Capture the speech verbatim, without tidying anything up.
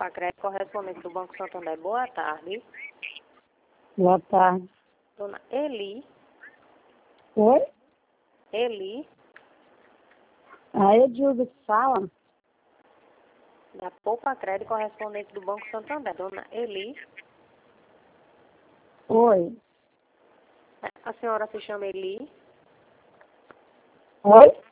Poupa Crédito, correspondente do Banco Santander. Boa tarde. Boa tarde. Dona Eli. Oi? Eli, A Edilda que fala? da Poupa Crédito, correspondente do Banco Santander. Dona Eli. Oi? A senhora se chama Eli? Oi?